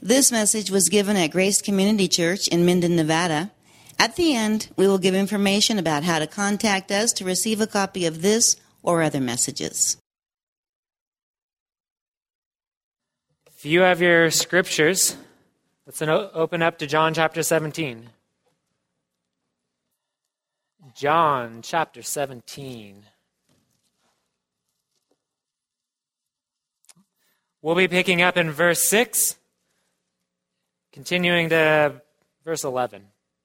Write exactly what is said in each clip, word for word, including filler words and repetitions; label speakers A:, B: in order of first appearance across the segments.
A: This message was given at Grace Community Church in Minden, Nevada. At the end, we will give information about how to contact us to receive a copy of this or other messages.
B: If you have your scriptures, let's open up to John chapter seventeen. John chapter seventeen. We'll be picking up in verse six, continuing to verse eleven.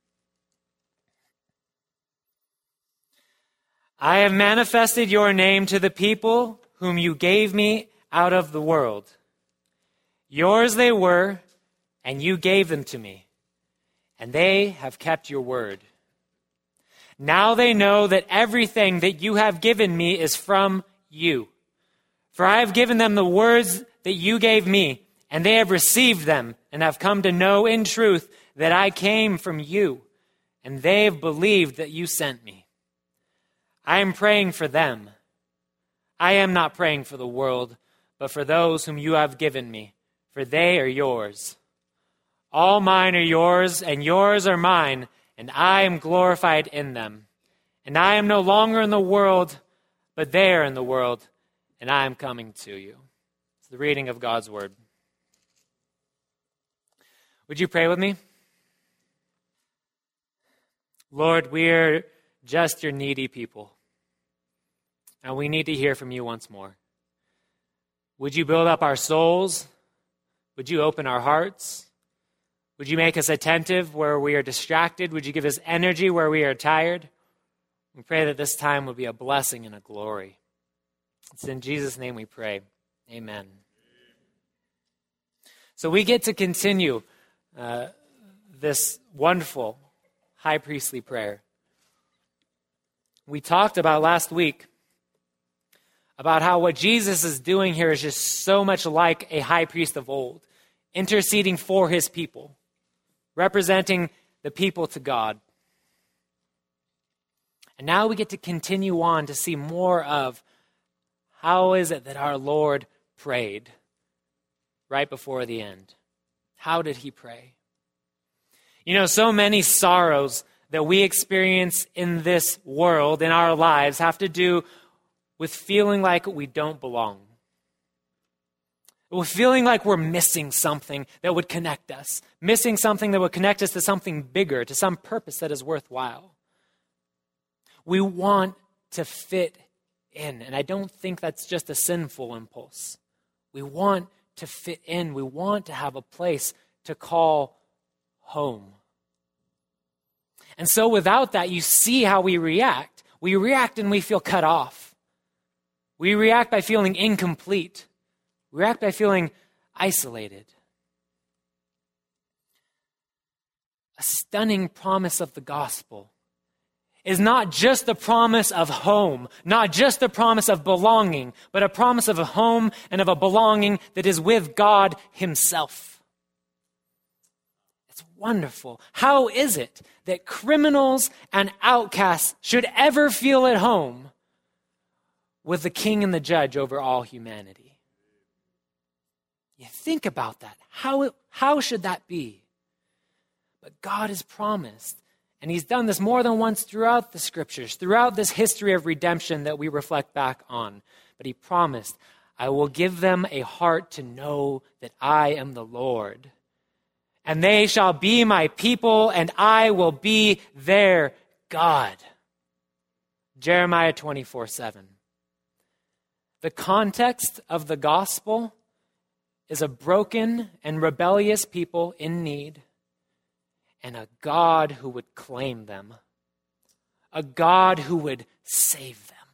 B: I have manifested your name to the people whom you gave me out of the world. Yours they were, and you gave them to me, and they have kept your word. Now they know that everything that you have given me is from you. For I have given them the words that you gave me, and they have received them, and have come to know in truth that I came from you, and they have believed that you sent me. I am praying for them. I am not praying for the world, but for those whom you have given me, for they are yours. All mine are yours, and yours are mine, and I am glorified in them. And I am no longer in the world, but they are in the world, and I am coming to you. It's the reading of God's word. Would you pray with me? Lord, we are just your needy people, and we need to hear from you once more. Would you build up our souls? Would you open our hearts? Would you make us attentive where we are distracted? Would you give us energy where we are tired? We pray that this time will be a blessing and a glory. It's in Jesus' name we pray. Amen. So we get to continue uh, this wonderful high priestly prayer. We talked about last week about how what Jesus is doing here is just so much like a high priest of old, interceding for his people, representing the people to God. And now we get to continue on to see more of how is it that our Lord prayed right before the end. How did he pray? You know, so many sorrows that we experience in this world, in our lives, have to do with feeling like we don't belong. With feeling like we're missing something that would connect us. Missing something that would connect us to something bigger, to some purpose that is worthwhile. We want to fit in, and I don't think that's just a sinful impulse. We want to fit in. We want to have a place to call home. And so without that, you see how we react. We react and we feel cut off. We react by feeling incomplete. We react by feeling isolated. A stunning promise of the gospel is not just the promise of home, not just the promise of belonging, but a promise of a home and of a belonging that is with God himself. It's wonderful. How is it that criminals and outcasts should ever feel at home with the king and the judge over all humanity? You think about that. How, how should that be? But God has promised, and he's done this more than once throughout the scriptures, throughout this history of redemption that we reflect back on. But he promised, I will give them a heart to know that I am the Lord. And they shall be my people, and I will be their God. Jeremiah twenty-four seven. The context of the gospel is a broken and rebellious people in need, and a God who would claim them, a God who would save them.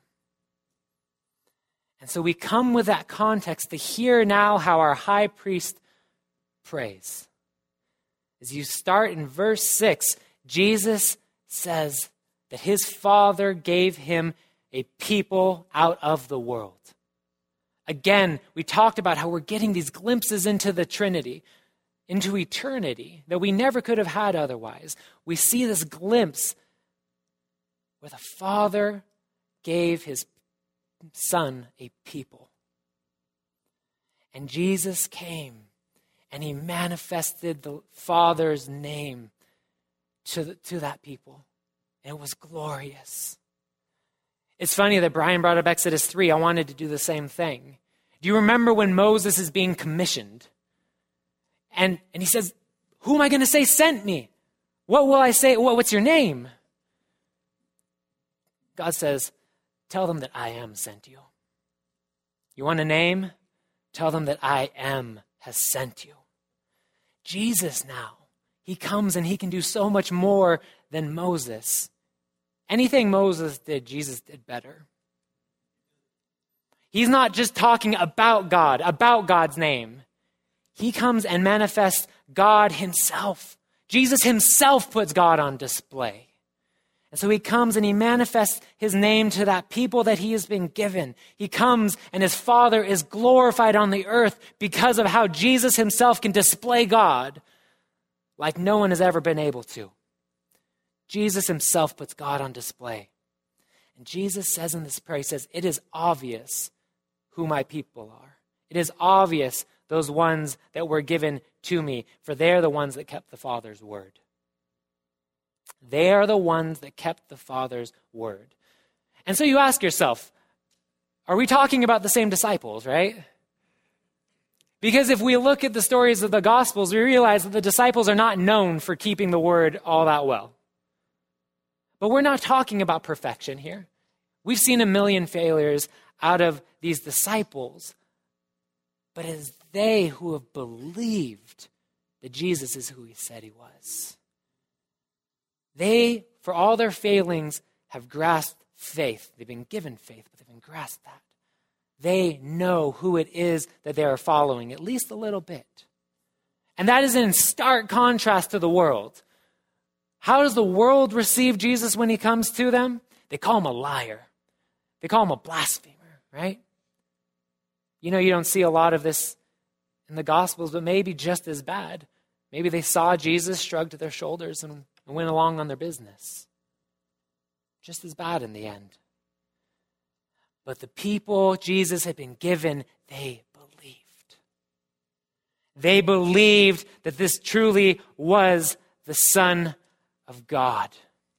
B: And so we come with that context to hear now how our high priest prays. As you start in verse six, Jesus says that his Father gave him a people out of the world. Again, we talked about how we're getting these glimpses into the Trinity, into eternity, that we never could have had otherwise. We see this glimpse where the Father gave his Son a people. And Jesus came and he manifested the Father's name to, the, to that people. And it was glorious. It's funny that Brian brought up Exodus three. I wanted to do the same thing. Do you remember when Moses is being commissioned? And, and he says, who am I going to say sent me? What will I say? What, what's your name? God says, tell them that I am sent you. You want a name? Tell them that I am has sent you. Jesus now, he comes and he can do so much more than Moses. Anything Moses did, Jesus did better. He's not just talking about God, about God's name. He comes and manifests God himself. Jesus himself puts God on display. And so he comes and he manifests his name to that people that he has been given. He comes and his Father is glorified on the earth because of how Jesus himself can display God like no one has ever been able to. Jesus himself puts God on display. And Jesus says in this prayer, he says, it is obvious who my people are. It is obvious those ones that were given to me, for they're the ones that kept the Father's word. They are the ones that kept the Father's word. And so you ask yourself, are we talking about the same disciples, right? Because if we look at the stories of the Gospels, we realize that the disciples are not known for keeping the word all that well. But we're not talking about perfection here. We've seen a million failures out of these disciples, but it is they who have believed that Jesus is who he said he was. They, for all their failings, have grasped faith. They've been given faith, but they've been grasped that. They know who it is that they are following, at least a little bit. And that is in stark contrast to the world. How does the world receive Jesus when he comes to them? They call him a liar. They call him a blasphemer, right? You know, you don't see a lot of this in the Gospels, but maybe just as bad. Maybe they saw Jesus, shrugged their shoulders, and and went along on their business. Just as bad in the end. But the people Jesus had been given, they believed. They believed that this truly was the Son of God.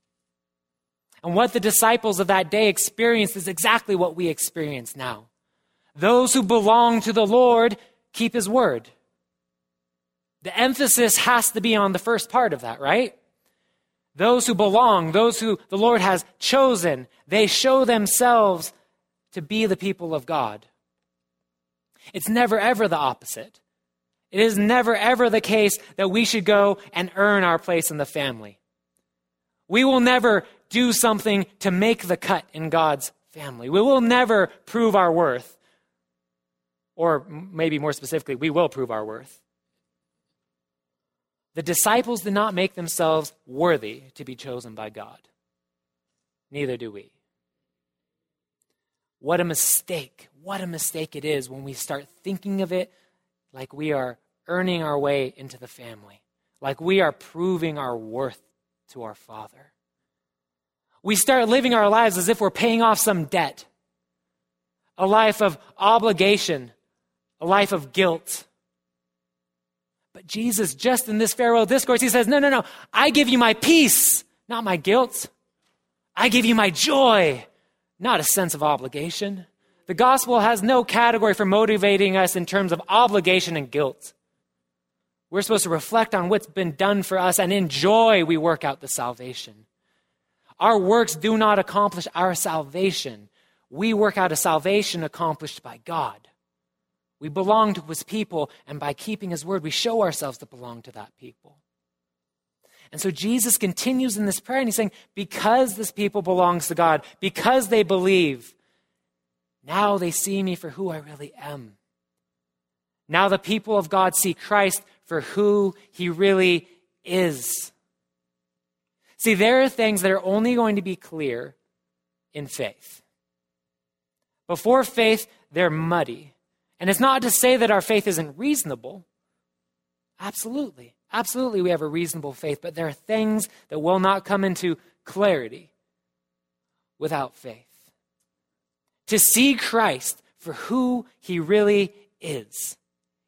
B: And what the disciples of that day experienced is exactly what we experience now. Those who belong to the Lord keep his word. The emphasis has to be on the first part of that, right? Those who belong, those who the Lord has chosen, they show themselves to be the people of God. It's never, ever the opposite. It is never, ever the case that we should go and earn our place in the family. We will never do something to make the cut in God's family. We will never prove our worth. Or maybe more specifically, we will prove our worth. The disciples did not make themselves worthy to be chosen by God. Neither do we. What a mistake. What a mistake it is when we start thinking of it like we are earning our way into the family, like we are proving our worth to our Father. We start living our lives as if we're paying off some debt, a life of obligation, a life of guilt. But Jesus, just in this farewell discourse, he says, no, no, no, I give you my peace, not my guilt. I give you my joy, not a sense of obligation. The gospel has no category for motivating us in terms of obligation and guilt. We're supposed to reflect on what's been done for us, and in joy we work out the salvation. Our works do not accomplish our salvation. We work out a salvation accomplished by God. We belong to his people, and by keeping his word, we show ourselves to belong to that people. And so Jesus continues in this prayer, and he's saying, because this people belongs to God, because they believe, now they see me for who I really am. Now the people of God see Christ for who he really is. See, there are things that are only going to be clear in faith. Before faith, they're muddy. And it's not to say that our faith isn't reasonable. Absolutely. Absolutely, we have a reasonable faith, but there are things that will not come into clarity without faith. To see Christ for who he really is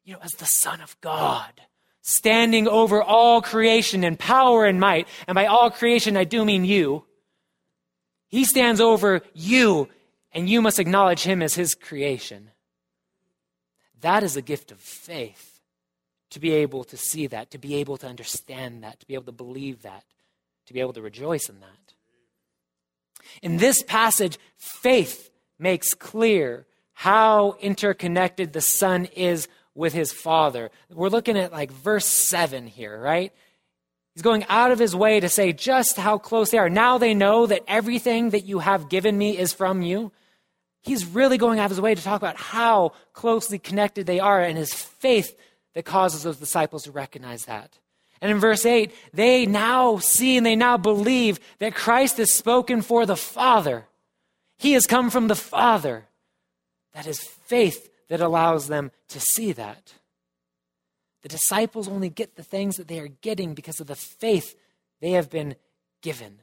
B: you know, as the Son of God, standing over all creation in power and might. And by all creation, I do mean you. He stands over you, and you must acknowledge him as his creation. That is a gift of faith, to be able to see that, to be able to understand that, to be able to believe that, to be able to rejoice in that. In this passage, faith makes clear how interconnected the Son is with his Father. We're looking at like verse seven here, right? He's going out of his way to say just how close they are. Now they know that everything that you have given me is from you. He's really going out of his way to talk about how closely connected they are, and his faith that causes those disciples to recognize that. And in verse eight, they now see and they now believe that Christ is spoken for the Father. He has come from the Father. That is faith that allows them to see that. The disciples only get the things that they are getting because of the faith they have been given.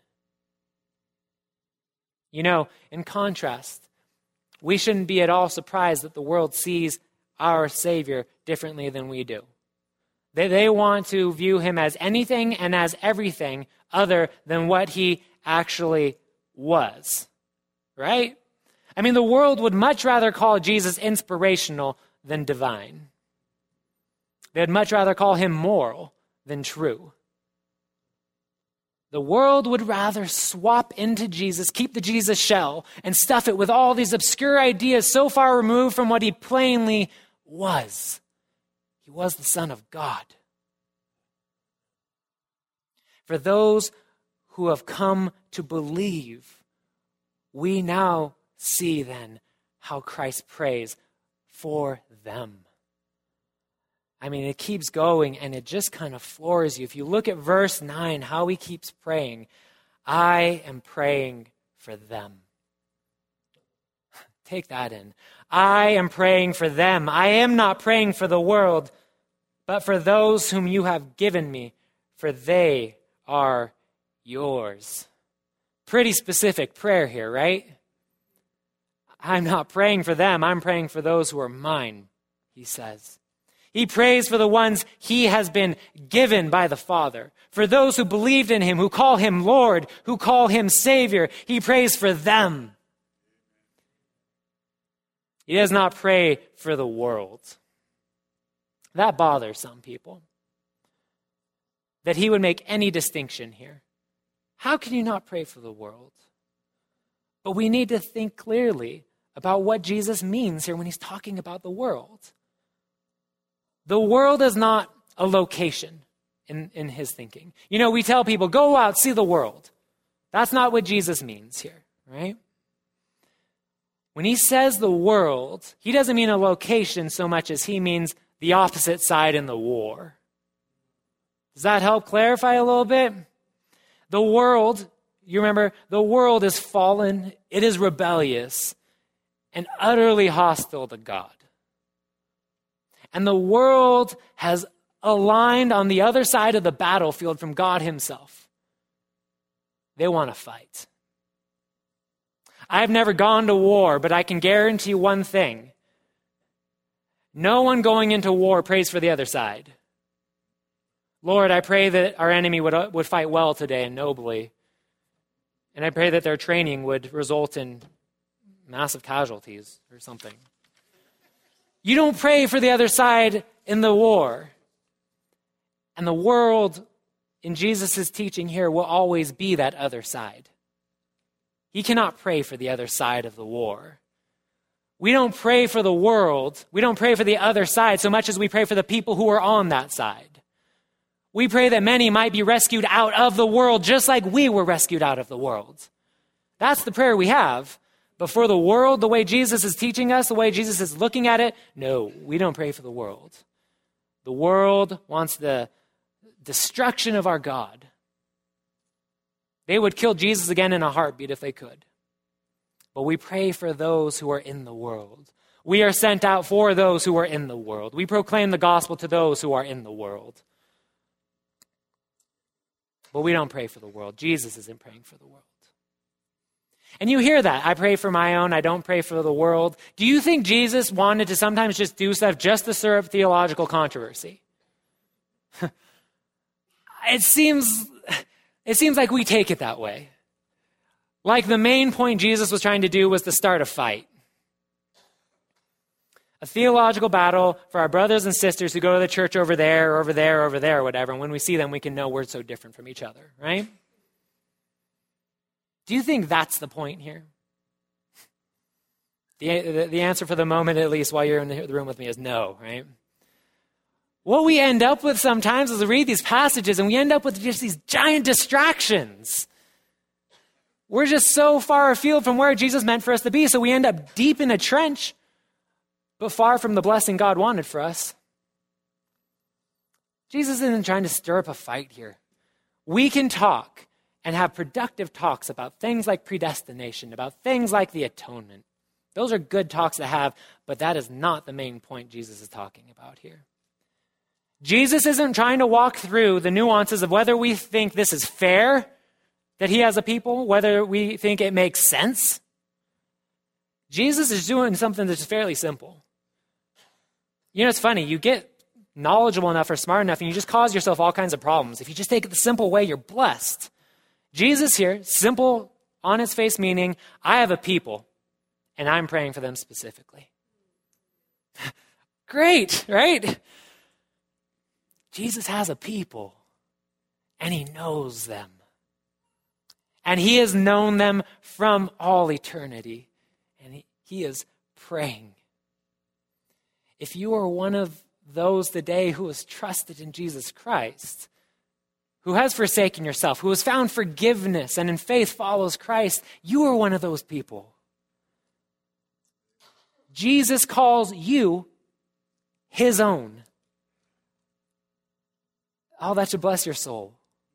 B: You know, in contrast, we shouldn't be at all surprised that the world sees our Savior differently than we do. They, they want to view him as anything and as everything other than what he actually was. Right? I mean, the world would much rather call Jesus inspirational than divine. They'd much rather call him moral than true. The world would rather swap into Jesus, keep the Jesus shell, and stuff it with all these obscure ideas so far removed from what he plainly was. He was the Son of God. For those who have come to believe, we now see then how Christ prays for them. I mean, it keeps going and it just kind of floors you. If you look at verse nine, how he keeps praying, I am praying for them. Take that in. I am praying for them. I am not praying for the world, but for those whom you have given me, for they are yours. Pretty specific prayer here, right? I'm not praying for them. I'm praying for those who are mine, he says. He prays for the ones he has been given by the Father. For those who believed in him, who call him Lord, who call him Savior, he prays for them. He does not pray for the world. That bothers some people, that he would make any distinction here. How can you not pray for the world? But we need to think clearly about what Jesus means here when he's talking about the world. The world is not a location in, in his thinking. You know, we tell people, go out, see the world. That's not what Jesus means here, right? When he says the world, he doesn't mean a location so much as he means the opposite side in the war. Does that help clarify a little bit? The world, you remember, the world is fallen, it is rebellious, and utterly hostile to God. And the world has aligned on the other side of the battlefield from God himself. They want to fight. I've never gone to war, but I can guarantee one thing. No one going into war prays for the other side. Lord, I pray that our enemy would, would fight well today and nobly. And I pray that their training would result in massive casualties or something. You don't pray for the other side in the war. And the world, in Jesus' teaching here, will always be that other side. He cannot pray for the other side of the war. We don't pray for the world. We don't pray for the other side so much as we pray for the people who are on that side. We pray that many might be rescued out of the world just like we were rescued out of the world. That's the prayer we have. But for the world, the way Jesus is teaching us, the way Jesus is looking at it, no, we don't pray for the world. The world wants the destruction of our God. They would kill Jesus again in a heartbeat if they could. But we pray for those who are in the world. We are sent out for those who are in the world. We proclaim the gospel to those who are in the world. But we don't pray for the world. Jesus isn't praying for the world. And you hear that. I pray for my own. I don't pray for the world. Do you think Jesus wanted to sometimes just do stuff just to stir up theological controversy? It seems, it seems like we take it that way. Like the main point Jesus was trying to do was to start a fight. A theological battle for our brothers and sisters who go to the church over there, or over there, or over there, or whatever. And when we see them, we can know we're so different from each other, right? Do you think that's the point here? The, the, the answer for the moment, at least while you're in the room with me, is no, right? What we end up with sometimes is we read these passages and we end up with just these giant distractions. We're just so far afield from where Jesus meant for us to be, so we end up deep in a trench, but far from the blessing God wanted for us. Jesus isn't trying to stir up a fight here. We can talk and have productive talks about things like predestination, about things like the atonement. Those are good talks to have, but that is not the main point Jesus is talking about here. Jesus isn't trying to walk through the nuances of whether we think this is fair that he has a people, whether we think it makes sense. Jesus is doing something that's fairly simple. You know, it's funny, you get knowledgeable enough or smart enough and you just cause yourself all kinds of problems. If you just take it the simple way, you're blessed. Jesus here, simple, on its face meaning, I have a people and I'm praying for them specifically. Great, right? Jesus has a people and he knows them. And he has known them from all eternity. And he, he is praying. If you are one of those today who has trusted in Jesus Christ, who has forsaken yourself, who has found forgiveness and in faith follows Christ, you are one of those people. Jesus calls you his own. Oh, that should bless your soul.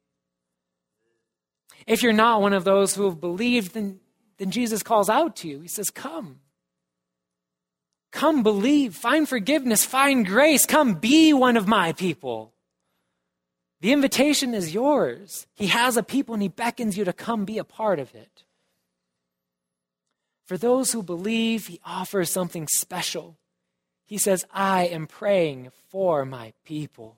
B: If you're not one of those who have believed, then, then Jesus calls out to you. He says, come. Come believe, find forgiveness, find grace. Come be one of my people. The invitation is yours. He has a people and he beckons you to come be a part of it. For those who believe, he offers something special. He says, I am praying for my people.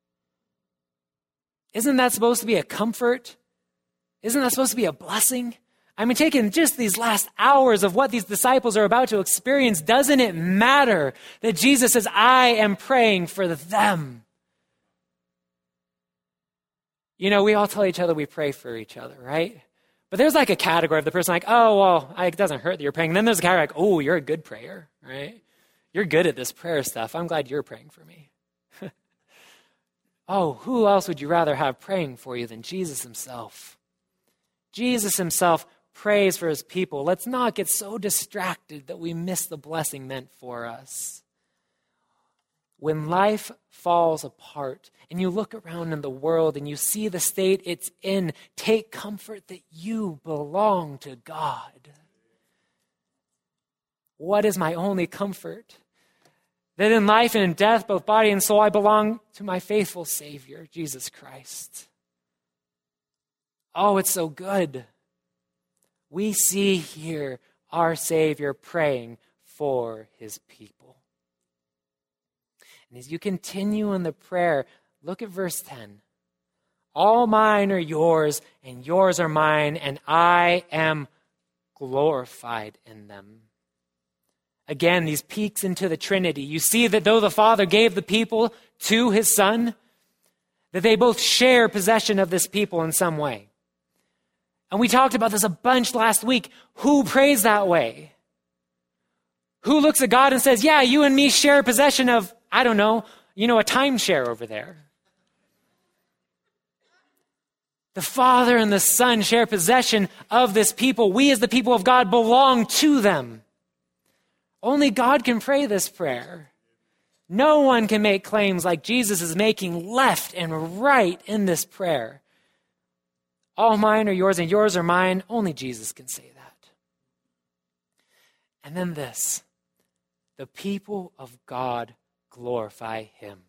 B: Isn't that supposed to be a comfort? Isn't that supposed to be a blessing? I mean, taking just these last hours of what these disciples are about to experience, doesn't it matter that Jesus says, I am praying for them? You know, we all tell each other we pray for each other, right? But there's like a category of the person like, oh, well, it doesn't hurt that you're praying. And then there's a category like, oh, you're a good prayer, right? You're good at this prayer stuff. I'm glad you're praying for me. Oh, who else would you rather have praying for you than Jesus himself? Jesus himself prays for his people. Let's not get so distracted that we miss the blessing meant for us. When life falls apart and you look around in the world and you see the state it's in, take comfort that you belong to God. What is my only comfort? That in life and in death, both body and soul, I belong to my faithful Savior, Jesus Christ. Oh, it's so good. We see here our Savior praying for his people. And as you continue in the prayer, look at verse ten. All mine are yours, and yours are mine, and I am glorified in them. Again, these peeks into the Trinity. You see that though the Father gave the people to his Son, that they both share possession of this people in some way. And we talked about this a bunch last week. Who prays that way? Who looks at God and says, yeah, you and me share possession of, I don't know, you know, a timeshare over there. The Father and the Son share possession of this people. We as the people of God belong to them. Only God can pray this prayer. No one can make claims like Jesus is making left and right in this prayer. All mine are yours and yours are mine. Only Jesus can say that. And then this. The people of God glorify him.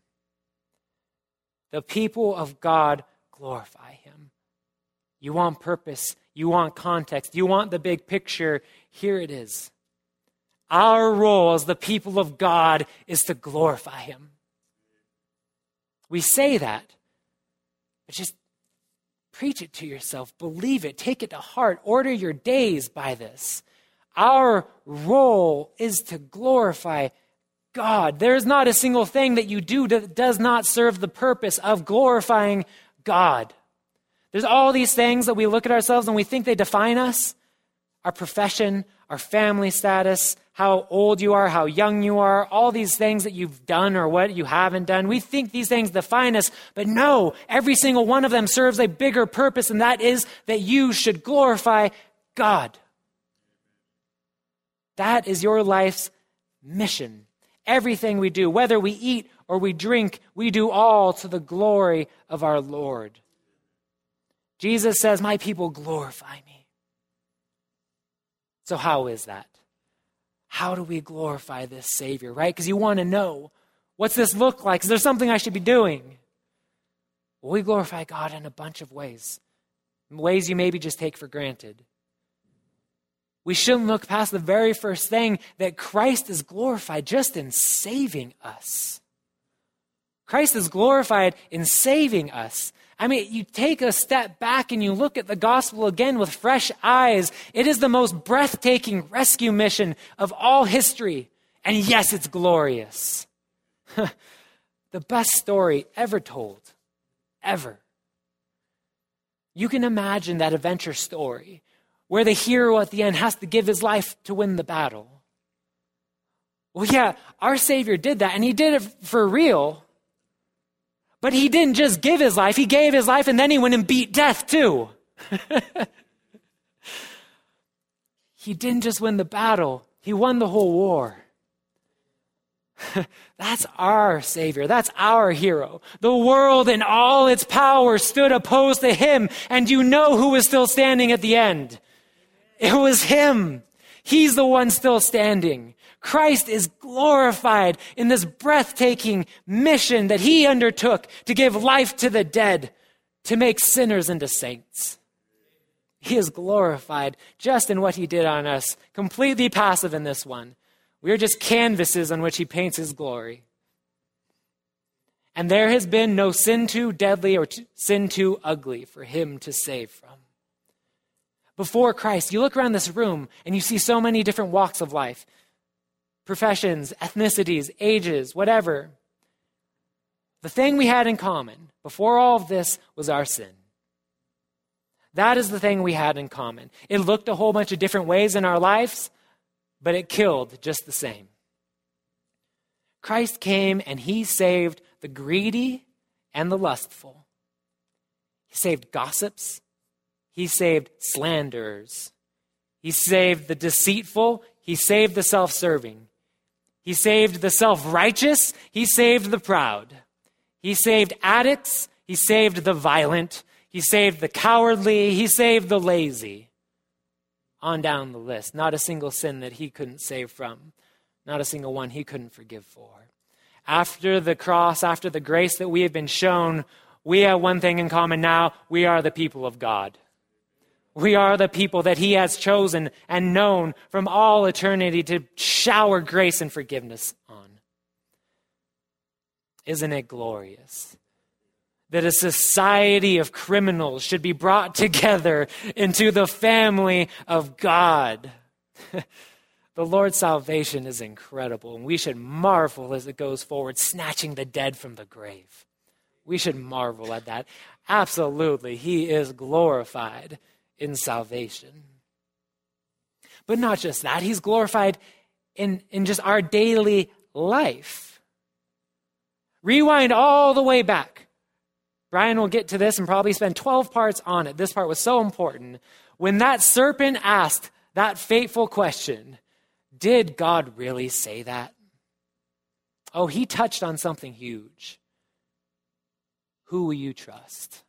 B: The people of God glorify him. You want purpose. You want context. You want the big picture. Here it is. Our role as the people of God is to glorify him. We say that, but just preach it to yourself. Believe it. Take it to heart. Order your days by this. Our role is to glorify God. There is not a single thing that you do that does not serve the purpose of glorifying God. There's all these things that we look at ourselves and we think they define us. Our profession, our family status, how old you are, how young you are, all these things that you've done or what you haven't done. We think these things define us, but no, every single one of them serves a bigger purpose, and that is that you should glorify God. That is your life's mission. Everything we do, whether we eat or we drink, we do all to the glory of our Lord. Jesus says, my people glorify me. So how is that? How do we glorify this Savior, right? Because you want to know, what's this look like? Is there something I should be doing? Well, we glorify God in a bunch of ways. Ways you maybe just take for granted. We shouldn't look past the very first thing, that Christ is glorified just in saving us. Christ is glorified in saving us. I mean, you take a step back and you look at the gospel again with fresh eyes. It is the most breathtaking rescue mission of all history. And yes, it's glorious. The best story ever told. Ever. You can imagine that adventure story where the hero at the end has to give his life to win the battle. Well, yeah, our Savior did that, and he did it for real. But he didn't just give his life, he gave his life, and then he went and beat death too. He didn't just win the battle, he won the whole war. That's our Savior. That's our hero. The world and all its power stood opposed to him, and you know who was still standing at the end. It was him. He's the one still standing. Christ is glorified in this breathtaking mission that he undertook to give life to the dead, to make sinners into saints. He is glorified just in what he did on us, completely passive in this one. We are just canvases on which he paints his glory. And there has been no sin too deadly or t- sin too ugly for him to save from. Before Christ, you look around this room and you see so many different walks of life. Professions, ethnicities, ages, whatever. The thing we had in common before all of this was our sin. That is the thing we had in common. It looked a whole bunch of different ways in our lives, but it killed just the same. Christ came and he saved the greedy and the lustful. He saved gossips. He saved slanderers. He saved the deceitful. He saved the self-serving. He saved the self-righteous. He saved the proud. He saved addicts. He saved the violent. He saved the cowardly. He saved the lazy. On down the list. Not a single sin that he couldn't save from. Not a single one he couldn't forgive for. After the cross, after the grace that we have been shown, we have one thing in common now. We are the people of God. We are the people that he has chosen and known from all eternity to shower grace and forgiveness on. Isn't it glorious that a society of criminals should be brought together into the family of God? The Lord's salvation is incredible, and we should marvel as it goes forward, snatching the dead from the grave. We should marvel at that. Absolutely, he is glorified in salvation. But not just that, he's glorified in, in just our daily life. Rewind all the way back. Brian will get to this and probably spend twelve parts on it. This part was so important. When that serpent asked that fateful question, did God really say that? Oh, he touched on something huge. Who will you trust?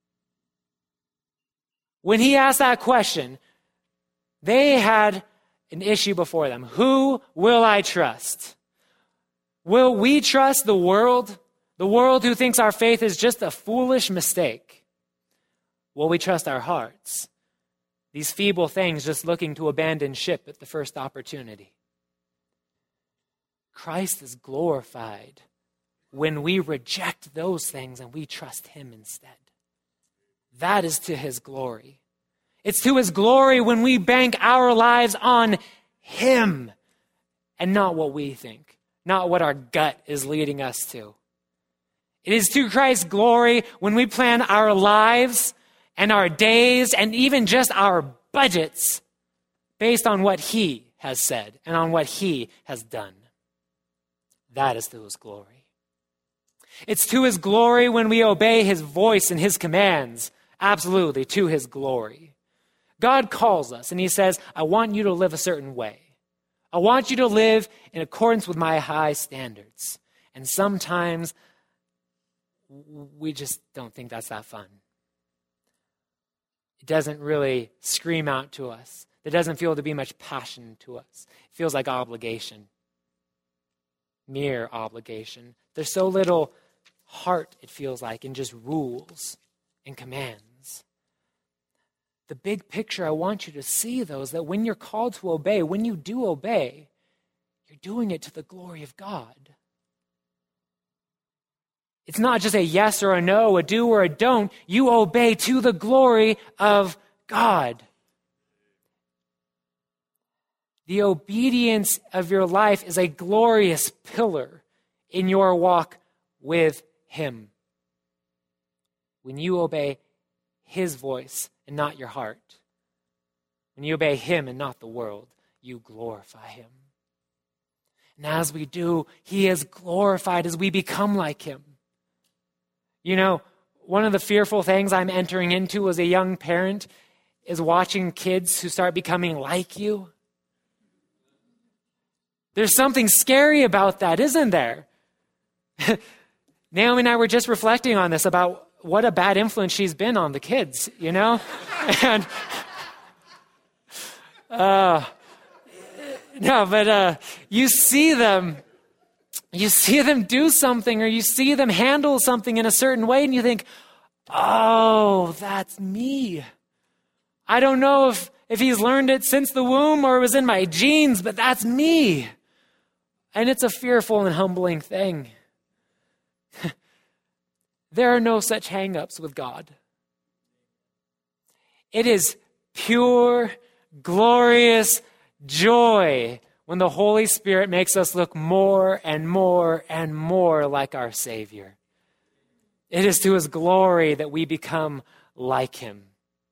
B: When he asked that question, they had an issue before them. Who will I trust? Will we trust the world? The world who thinks our faith is just a foolish mistake? Will we trust our hearts? These feeble things just looking to abandon ship at the first opportunity. Christ is glorified when we reject those things and we trust him instead. That is to his glory. It's to his glory when we bank our lives on him and not what we think, not what our gut is leading us to. It is to Christ's glory when we plan our lives and our days and even just our budgets based on what he has said and on what he has done. That is to his glory. It's to his glory when we obey his voice and his commands. Absolutely, to his glory. God calls us and he says, I want you to live a certain way. I want you to live in accordance with my high standards. And sometimes we just don't think that's that fun. It doesn't really scream out to us. There doesn't feel to be much passion to us. It feels like obligation. Mere obligation. There's so little heart, it feels like, in just rules and commands. The big picture I want you to see, though, is that when you're called to obey, when you do obey, you're doing it to the glory of God. It's not just a yes or a no, a do or a don't. You obey to the glory of God. The obedience of your life is a glorious pillar in your walk with him. When you obey his voice and not your heart, when you obey him and not the world, you glorify him. And as we do, he is glorified as we become like him. You know, one of the fearful things I'm entering into as a young parent is watching kids who start becoming like you. There's something scary about that, isn't there? Naomi and I were just reflecting on this, about what a bad influence she's been on the kids, you know? and uh, no, but uh, you see them, you see them do something, or you see them handle something in a certain way, and you think, oh, that's me. I don't know if, if he's learned it since the womb or it was in my genes, but that's me. And it's a fearful and humbling thing. There are no such hang-ups with God. It is pure, glorious joy when the Holy Spirit makes us look more and more and more like our Savior. It is to his glory that we become like him.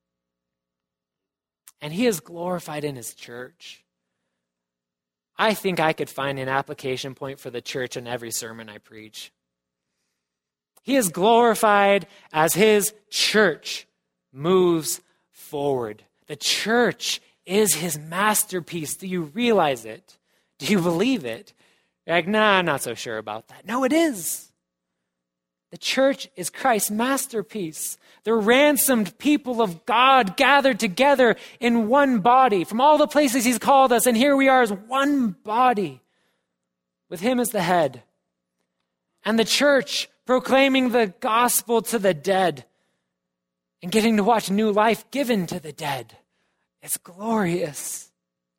B: And he is glorified in his church. I think I could find an application point for the church in every sermon I preach. He is glorified as his church moves forward. The church is his masterpiece. Do you realize it? Do you believe it? You're like, nah, I'm not so sure about that. No, it is. The church is Christ's masterpiece. The ransomed people of God gathered together in one body from all the places he's called us. And here we are as one body with him as the head. And the church proclaiming the gospel to the dead and getting to watch new life given to the dead. It's glorious.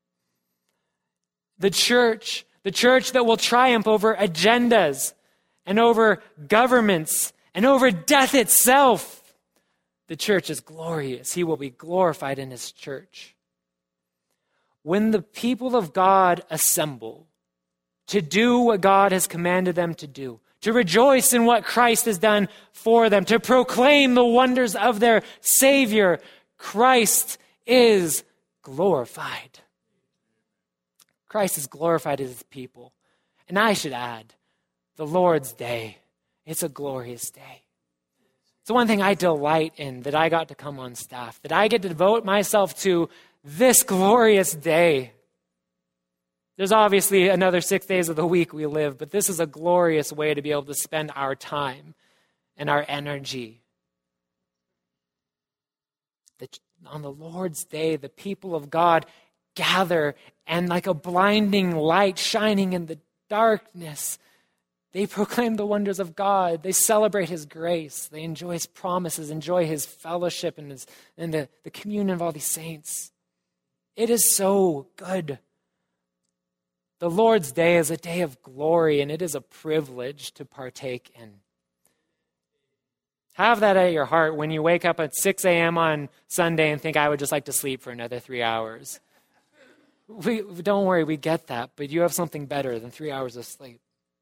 B: The church, the church that will triumph over agendas and over governments and over death itself. The church is glorious. He will be glorified in his church. When the people of God assemble to do what God has commanded them to do, to rejoice in what Christ has done for them, to proclaim the wonders of their Savior, Christ is glorified. Christ is glorified as his people. And I should add, the Lord's Day, it's a glorious day. It's the one thing I delight in, that I got to come on staff, that I get to devote myself to this glorious day. There's obviously another six days of the week we live, but this is a glorious way to be able to spend our time and our energy. That on the Lord's Day, the people of God gather, and like a blinding light shining in the darkness, They proclaim the wonders of God. They celebrate his grace. They enjoy his promises, enjoy his fellowship and, his, and the, the communion of all these saints. It is so good. The Lord's Day is a day of glory, and it is a privilege to partake in. Have that at your heart when you wake up at six a.m. on Sunday and think, I would just like to sleep for another three hours. We, don't worry, we get that, but you have something better than three hours of sleep.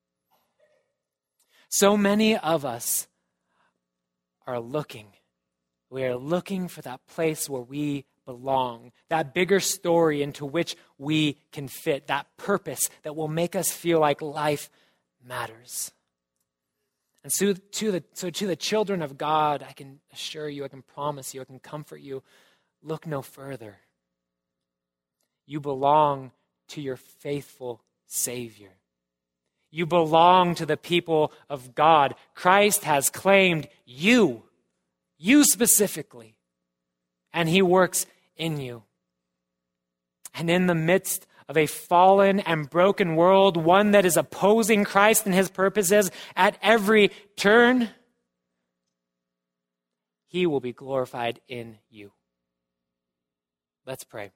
B: So many of us are looking. We are looking for that place where we belong, that bigger story into which we can fit, that purpose that will make us feel like life matters. And so to the, so to the children of God, I can assure you, I can promise you, I can comfort you, look no further. You belong to your faithful Savior. You belong to the people of God. Christ has claimed you, you specifically, and he works in you. And in the midst of a fallen and broken world, one that is opposing Christ and his purposes at every turn, he will be glorified in you. Let's pray.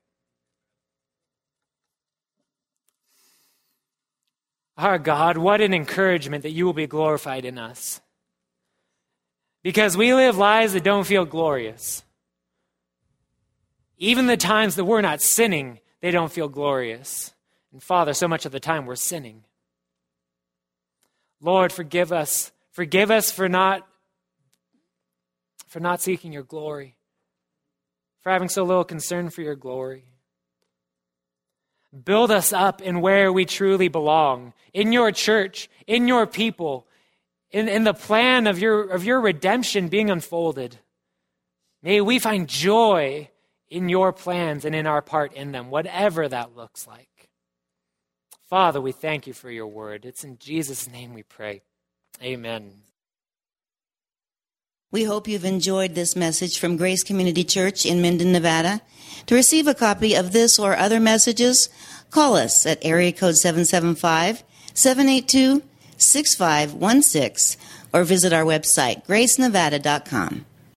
B: Our God, what an encouragement that you will be glorified in us. Because we live lives that don't feel glorious. Even the times that we're not sinning, they don't feel glorious. And Father, so much of the time we're sinning. Lord, forgive us. Forgive us for not, for not seeking your glory. For having so little concern for your glory. Build us up in where we truly belong, in your church, in your people, in, in the plan of your, of your redemption being unfolded. May we find joy in your plans and in our part in them, whatever that looks like. Father, we thank you for your word. It's in Jesus' name we pray. Amen.
A: We hope you've enjoyed this message from Grace Community Church in Minden, Nevada. To receive a copy of this or other messages, call us at area code seven seven five, seven eight two, six five one six or visit our website, grace nevada dot com.